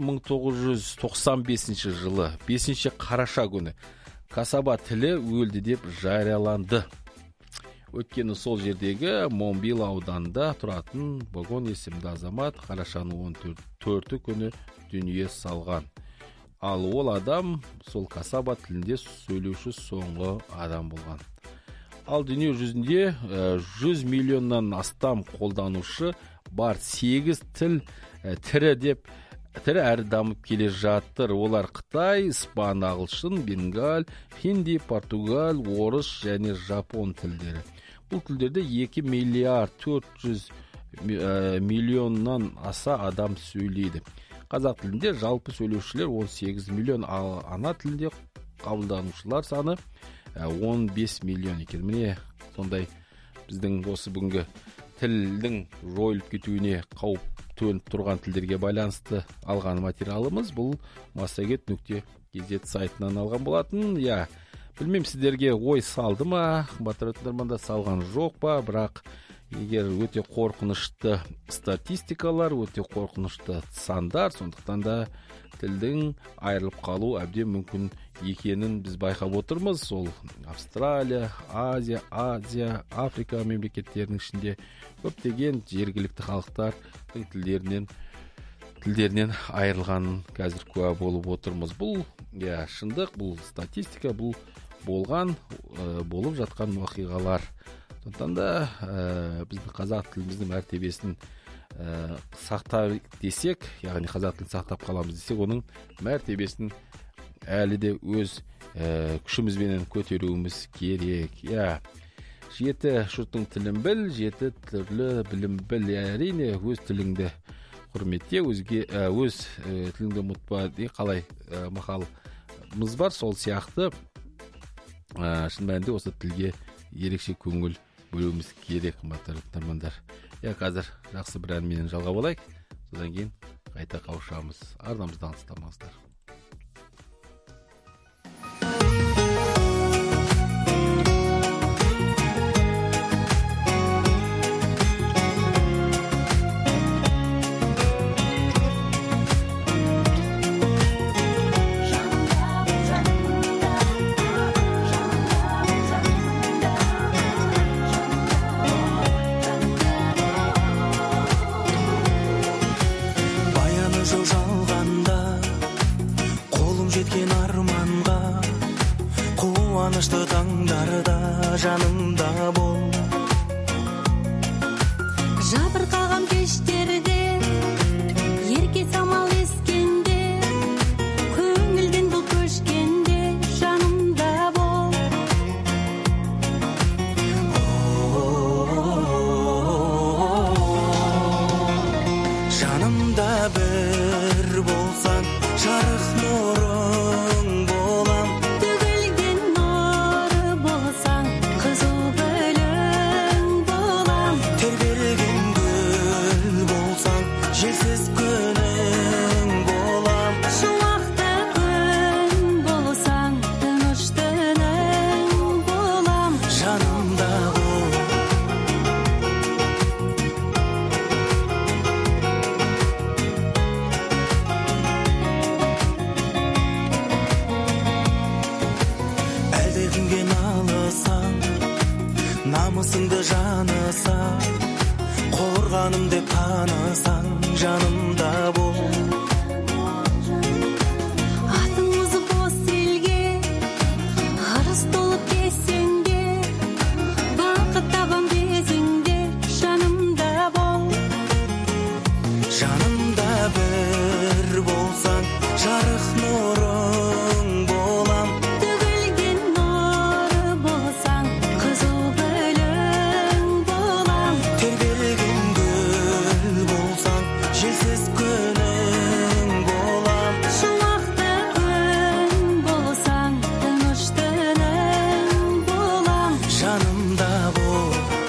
1995 жылы 5 қараша күні Касаба тілі өлді деп жарияланды. Өткені сол жердегі Момбил ауданында тұратын Богон есімді азамат қарашаның 14 күні дүние салған. Ал ол адам сол Касаба тілінде сөйлеуші соңғы адам болған. Ал дүние жүзінде 100 миллионнан астам қолданушы бар. 8 тіл тірі әрі дамып келе жатыр. Олар Қытай, испан, ағылшын, бенгал, хинди, португал, орыс және жапон тілдері. Бұл тілдерде 2 миллиард 400 миллионнан аса адам сөйлейді. Қазақ тілінде жалпы сөйлеушілер 18 миллион, ал ана тілінде қабылданушылар саны 15 миллион екен. Міне сондай біздің осы бүгінгі тілдің жойылып кетуіне қауіп төніп тұрған тілдерге байланысты алған материалымыз бұл Massagет.kz сайтынан алған болатын. Білмеймін, сіздерге ой салды ма, батырытындарманда салған жоқ па, бірақ егер өте қорқынышты статистикалар, өте қорқынышты сандар, сондықтан да тілдің айырылып қалу әбден мүмкін екенін біз байқап отырмыз. Сол Австралия, Азия, Африка мемлекеттерінің ішінде көптеген жергілікті халықтардың тілдерінен айырылғанын қазір куә болып отырмыз. Бұл шындық, бұл статистика, бұл болып жатқан оқиғалар. Сондықтан да біздің қазақ тіліміздің мәртебесін сақтап десек, яғни қазақ тілін сақтап қаламыз десек, оның мәртебесін әлі де өз күшімізбенен көтеруіміз керек. 7 жұрттың тілін біл, 7 түрлі білім біл. Әрине, өз тіліңді құрметте, өз тіліңді ұмытпа деген қалай мақалымыз бар. Сол сияқты шын мәнінде осы тілге ерекше көңіл бөлуіміз керек, тыңдармандар. Қазір жақсы бір әнменен жалғап алайық, содан кейін қайта қауышамыз. Арнамыздан алыстамаңыздар. жанымды жанысаң, қорғаным деп танысаң, жанымда бол. Атыңыз бос елге, арыз толып кессең де, бақыт табам десең де, жанымда бол. Жанымда бір болсаң, жарық нұрың болам. Төгілген нұры болсаң, қызыл гүлің болам. Тербелген гүл болсаң, желсіз күнің болам. Шуақты күн болсаң, тыныш түнің болам. Жанымда бол.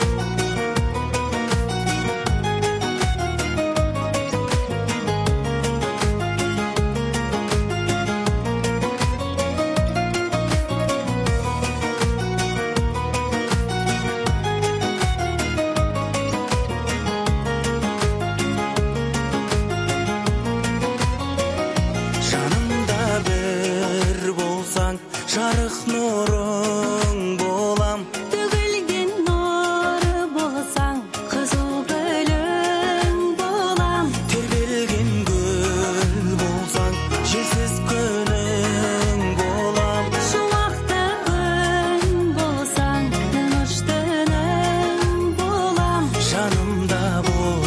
Жанымда бір болсаң, жарық нұрың болам. Төгілген нұры болсаң, қызыл гүлің болам. Тербелген гүл болсаң, желсіз күнің болам. Шуақты күн болсаң, тыныш түнің болам. Жанымда бол.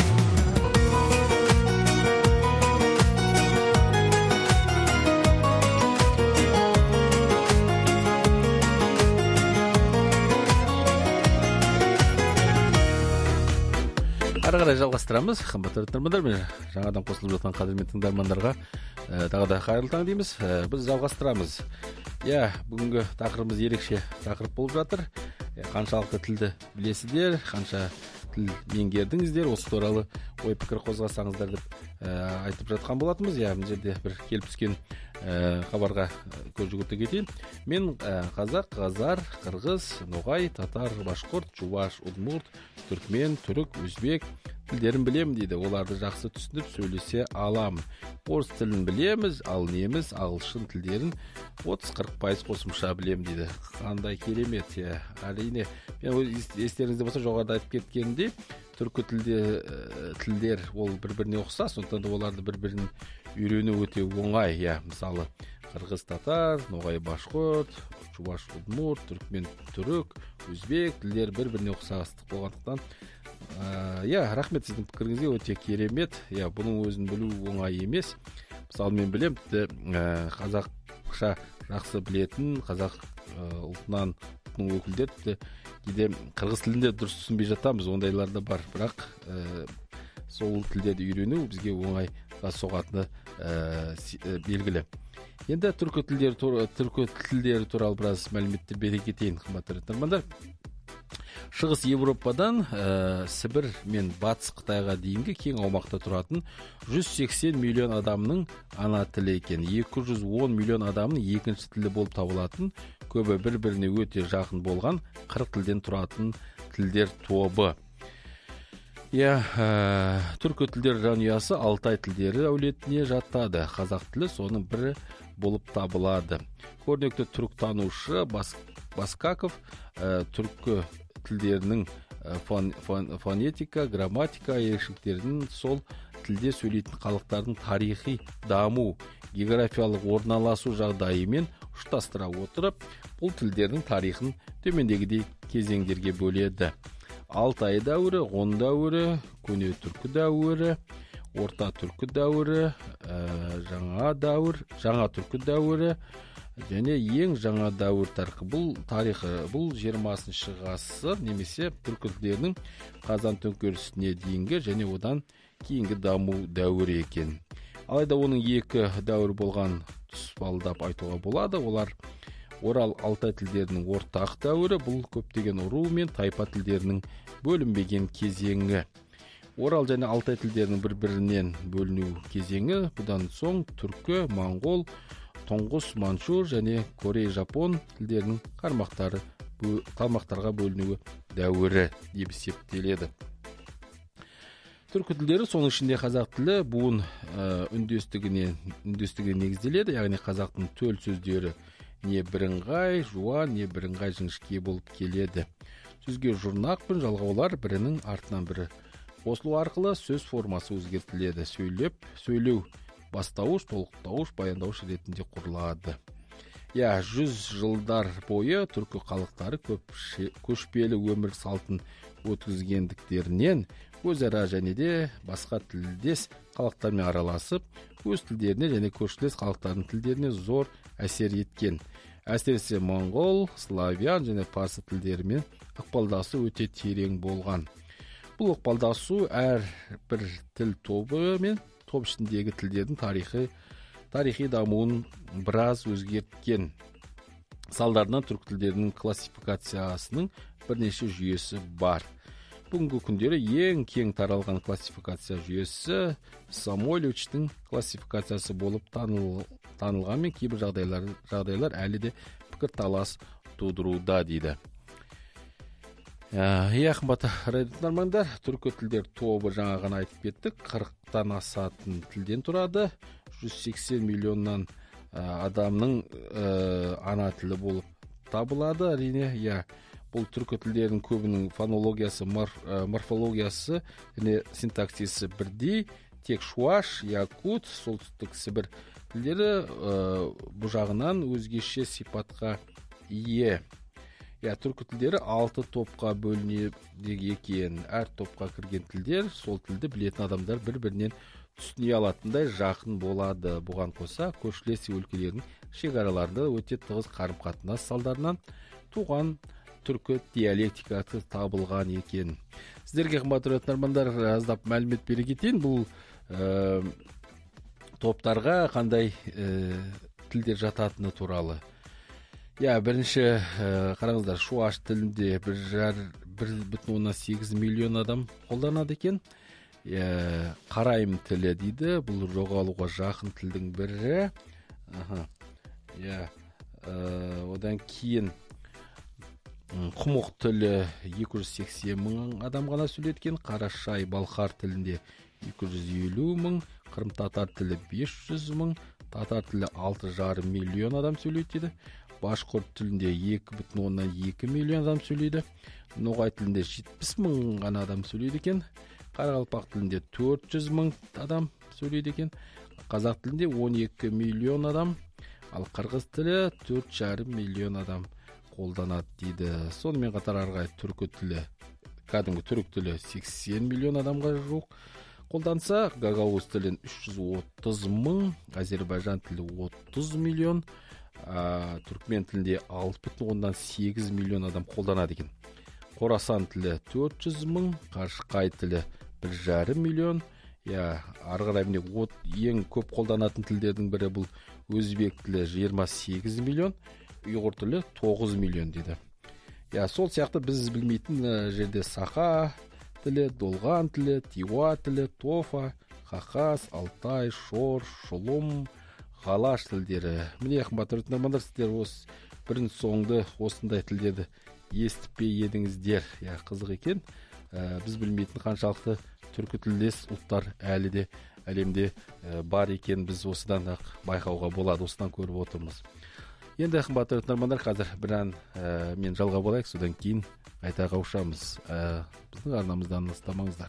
Ары қарай жалғастырамыз. Қымбатты тыңдармандар, мен жаңадан қосылып жатқан қадірмен тыңдармандарға тағы да қайырлы таң дейміз. Біз жалғастырамыз. Иә, бүгінгі тақырыбымыз ерекше тақырып болып жатыр. Қаншалықты тілді білесіздер, қанша тіл меңгердіңіздер, осы туралы ой пікір қозғасаңыздар деп айтып жатқан болатынбыз. Иә, мына жерде бір келіп түскен хабарға көз жүгірте кетейін. Мен қазақ, қазар, қырғыз, ноғай, татар, башқұрт, чуваш, удмурт, түркмен, түрік, өзбек тілдерін білемін дейді. Оларды жақсы түсініп сөйлесе аламын. Орыс тілін білеміз, ал неміс, ағылшын тілдерін 30-40% қосымша білемін дейді. Қандай керемет. Әрине, мен естеріңізде болса жоғарыда айтып кеткенімдей, түркі тілдер ол бір-біріне ұқсас, сондықтан да оларды бір-бірін үйрену өте оңай. Мысалы, қырғыз, татар, ноғай, башқұрт, чуваш, удмурт, түркмен, түрік, өзбек тілдер бір-біріне ұқсастық болғандықтан, рахмет сіздің пікіріңізге, өте керемет. Бұның өзін білу оңай емес. Мысалы, мен білем, қазақша жақсы білетін қазақ ұлтынан өкілдер кейде қырғыз тілінде дұрыс түсінбей жатамыз, ондайлар да бар. Бірақ сол тілдерді үйрену бізге оңайға соғатыны белгілі. Енді түркі тілдері туралы біраз мәліметтер бере кетейін, қымбатты тыңдармандар. Шығыс Европадан Сібір мен Батыс Қытайға дейінгі кең аумақта тұратын 180 миллион адамның ана тілі екен. 210 миллион адамның екінші тілі болып табылатын, көбі бір-біріне өте жақын болған 40 тілден тұратын тілдер тобы. Түркі тілдер жанұясы Алтай тілдері әулетіне жатады. Қазақ тілі соның бірі болып табылады. Көрнекті түріктанушы Баскаков түркі тілдерінің фонетика, грамматика ерекшеліктерін сол тілде сөйлейтін халықтардың тарихи даму, географиялық орналасу жағдайымен ұштастыра отырып, бұл тілдердің тарихын төмендегідей кезеңдерге бөледі. Алтай дәуірі, ғұн дәуірі, көне түркі дәуірі, орта түркі дәуірі, жаңа түркі дәуірі, және ең жаңа дәуір тарихы. Бұл 20-шы ғасыр немесе түркі тілдерінің қазан төңкерісіне дейінгі және одан кейінгі даму дәуірі екен. Алайда оның екі дәуір болған тұспалдап айтуға болады. Олар Орал Алтай тілдерінің ортақ дәуірі, бұл көптеген ру мен тайпа тілдерінің бөлінбеген кезеңі. Орал және Алтай тілдерінің бір-бірінен бөліну кезеңі, бұдан соң түркі, моңғол, тоңғыс, манчжур және корей, жапон тілдерінің қармақтарға бөлінуі дәуірі деп есептеледі. Түркі тілдері, соның ішінде қазақ тілі буын үндестігіне негізделеді, яғни қазақтың төл сөздері не бірыңғай жуан, не бірыңғай жіңішке болып келеді. сөзге жұрнақ пен жалғаулар бірінің артынан бірі қосылу арқылы сөз формасы өзгертіледі. Сөйлеу бастауыш, толықтауыш, баяндауыш ретінде құрылады. 100 жылдар бойы түркі халықтары көшпелі өмір салтын өткізгендіктерінен өзара және де басқа тілдес халықтармен араласып, өз тілдеріне және көршілес халықтардың тілдеріне зор әсер еткен. Әсіресе моңғол, славян және парсы тілдерімен ықпалдасу өте терең болған. Бұл ықпалдасу әр бір тіл тобы мен топ ішіндегі тілдердің тарихи дамуын біраз өзгерткен. Салдарынан түркі тілдерінің классификациясының бірнеше жүйесі бар. Бүгінгі күндері ең кең таралған классификация жүйесі Самойлевичтің классификациясы болып танылғанмен кейбір жағдайлар әлі де пікірталас тудыруда дейді. Қымбатты радио тыңдармандар, түркі тілдер тобы жаңа ғана айтып кеттік, 40-тан асатын тілден тұрады. 180 миллионнан адамның ана тілі болып табылады. Әрине, бұл түркі тілдердің көбінің фонологиясы, морфологиясы және синтаксисі бірдей. Тек шуаш, якут, солтүстік Сібір тілдері бұл жағынан өзгеше сипатқа ие. Түркі тілдері 6 топқа бөлінеді екен. Әр топқа кірген тілдер сол тілді білетін адамдар бір-бірінен түсіне алатындай жақын болады. Бұған қоса көршілес өлкелердің шекараларында өте тығыз қарым-қатынас салдарынан туған түркі диалектикасы табылған екен. Сіздерге қымбатты тыңдармандар, аздап мәлімет бере кетейін. Бұл топтарға қандай тілдер жататыны туралы. Бірінші қараңыздар, шуаш тілінде 1,8 миллион адам қолданады екен. Қарайым тілі дейді, бұл жоғалуға жақын тілдің бірі. Одан кейін құмық тілі 280 мың адам ғана сөйлеткен. Қарашай балқар тілінде 250 мың, қырым татар тілі 500 мың, татар тілі 6,5 миллион адам сөйлейді. Башқұрт тілінде 2,2 миллион адам сөйлейді. Ноғай тілінде 70 мың ғана адам сөйлейді екен. Қарақалпақ тілінде 400 мың адам сөйлейді екен. Қазақ тілінде 12 миллион адам, ал қырғыз тілі 4,5 миллион адам қолданады дейді. Сонымен қатар арғай түркі тілі, кәдімгі түрік тілі 80 миллион адамға жуық қолданса, гагаузия тілін 330 мың, Азербайжан тілі 30 миллион, түркмен тілінде 6,8 миллион адам қолданады екен. Қорасан тілі 400 мың, Қашқай тілі 1,5 миллион. Ары қарай ең көп қолданатын тілдердің бірі бұл өзбек тілі 28 миллион, ұйғыр тілі 9 миллион дейді. Сол сияқты біз білмейтін жерде Саха тілі, Долған тілі, Тиуа тілі, Тофа, Хахас, Алтай, Шор, Шолом, Ғалаш тілдері. Міне қымбатты тыңдармандар, сіздер осы бірін соңды осындай тілдерді естіп пе едіңіздер? Қызық екен. Біз білмейтін қаншалықты түркі тілдес ұлттар әлі де әлемде бар екен, біз осыдан байқауға болады, осыдан көріп отырмыз. Енді қымбатты тыңдармандар, қазір бір ән мен жалға болайық, содан кейін қайта қауышамыз. Біздің арнамыздан алыстамаңыздар.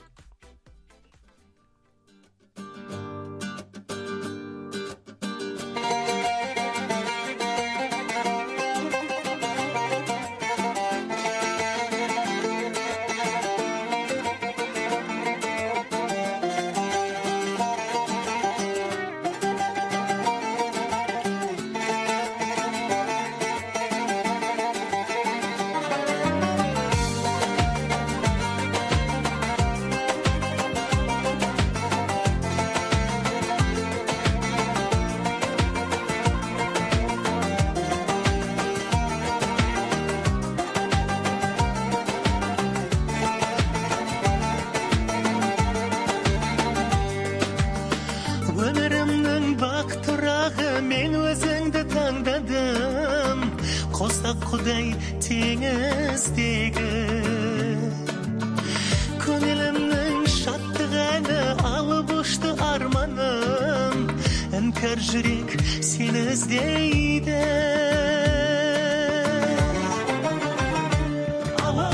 Құдай теңіздегі көңілімнің шаттық әні алып ұшты арманым іңкәр жүрек сені іздейді.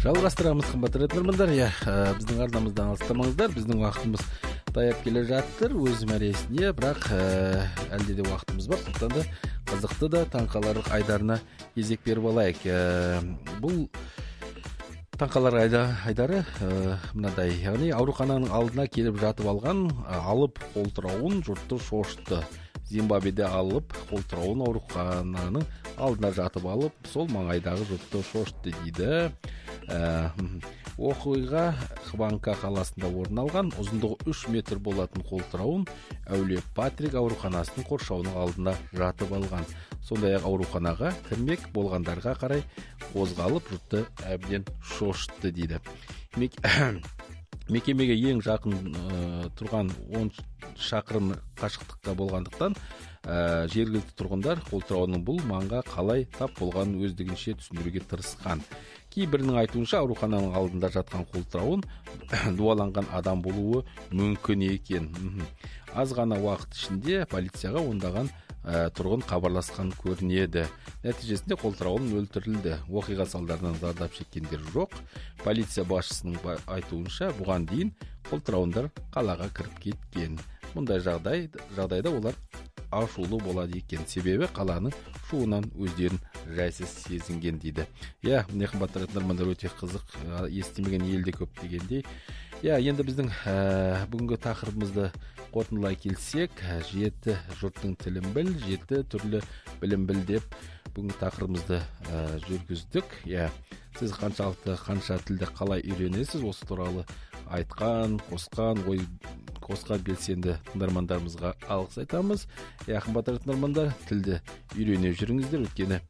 Жалғастырамыз, қымбатты тыңдармандар. Біздің арнамыздан алыстамаңыздар. Біздің уақытымыз таяп келе жатыр өз мәресіне, бірақ әлде де уақытымыз бар. Сондықтан да қызықты да таңқаларлық айдарына кезек беріп алайық. Бұл таңқалар айдары мынадай, яғни аурухананың алдына келіп жатып алып қолтырауын жұртты шошытты. Зимбабведе алып қолтырауын аурухананың алдына жатып алып, сол маңайдағы жұртты шошытты дейді. Оқиға Хванка қаласында орын алған, ұзындығы 3 метр болатын қолтырауын әулие Патрик ауруханасының қоршауының алдына жатып алған. Сондай-ақ ауруханаға кірмек болғандарға қарай қозғалып, жұртты әбден шошытты дейді. Мекемеге ең жақын тұрған 10 шақырым қашықтықта болғандықтан, жергілікті тұрғындар қолтырауының бұл маңға қалай тап болғанын өздігінше түсіндіруге тырысқан. Кейбірінің айтуынша, аурухананың алдында жатқан қолтырауын дуаланған адам болуы мүмкін екен. Аз ғана уақыт ішінде полицияға ондаған тұрғын хабарласқан көрінеді. Нәтижесінде қолтырауын өлтірілді. Оқиға салдарынан зардап шеккендер жоқ. Полиция басшысының айтуынша, бұған дейін қолтырауындар қалаға кіріп кеткен. Мұндай жағдайда олар ашулы болады екен. Себебі қаланың шуынан өздерін жайсыз сезінген дейді. Міне қымбатты тыңдармандар, өте қызық, естімеген елде көп дегендей. Енді біздің бүгінгі тақырыбымызды қорытындылай келсек, 7 жұрттың тілін біл, 7 түрлі білім біл деп бүгінгі тақырыбымызды жүргіздік. Сіз қанша тілді қалай үйренесіз, осы туралы айтқан, қосқан белсенді тыңдармандарымызға алғыс айтамыз. Қымбатты тыңдармандар, тілді үйрене жүріңіздер, өйткені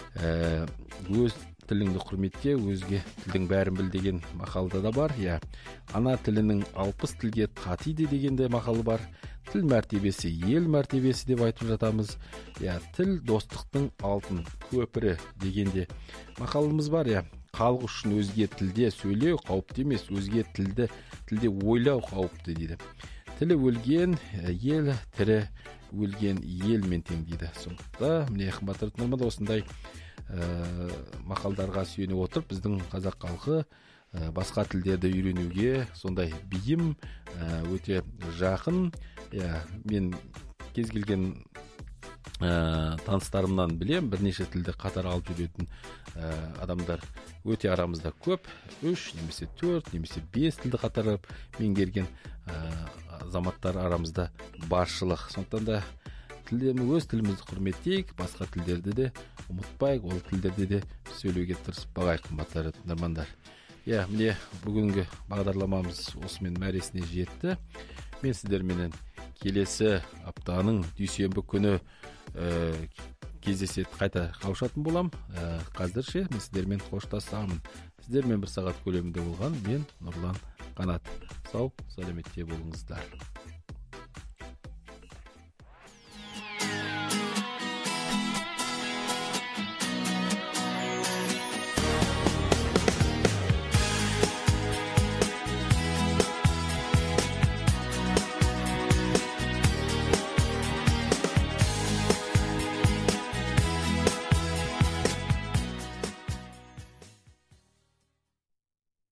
өз тіліңді құрметте, өзге тілдің бәрін біл деген мақалда да бар. Ана тілінің 60 тілге татиды дегенде мақалы бар. Тіл мәртебесі ел мәртебесі деп айтып жатамыз. Тіл достықтың алтын көпірі дегенде мақалымыз бар. Халық үшін өзге тілде сөйлеу қауіпті емес, өзге тілде ойлау қауіпті дейді. Тілі өлген ел, тірі өлген елмен тең дейді. Сондықтан міне қымбатты тыңдармандар, осындай мақалдарға сүйене отырып, біздің қазақ халқы басқа тілдерді үйренуге сондай бейім, өте жақын. Мен кез келген таныстарымнан білем, бірнеше тілді қатар алып жүретін адамдар өте арамызда көп. 3, немесе 4, немесе 5 тілді қатарып меңгерген азаматтар арамызда баршылық. Сондықтан да өз тілімізді құрметтейік, басқа тілдерді де ұмытпайық, ол тілдерді де сөйлеуге тырысып бағайық, қымбатты тыңдармандар. Міне бүгінгі бағдарламамыз осымен мәресіне жетті. Мен сіздерменен келесі аптаның дүйсенбі күні кездесіп қайта қауышатын болам. Қазірше мен сіздермен қоштасамын. Сіздермен 1 сағат көлемінде болған мен Нұрлан Қанат. Сау, сәлеметте болыңыздар.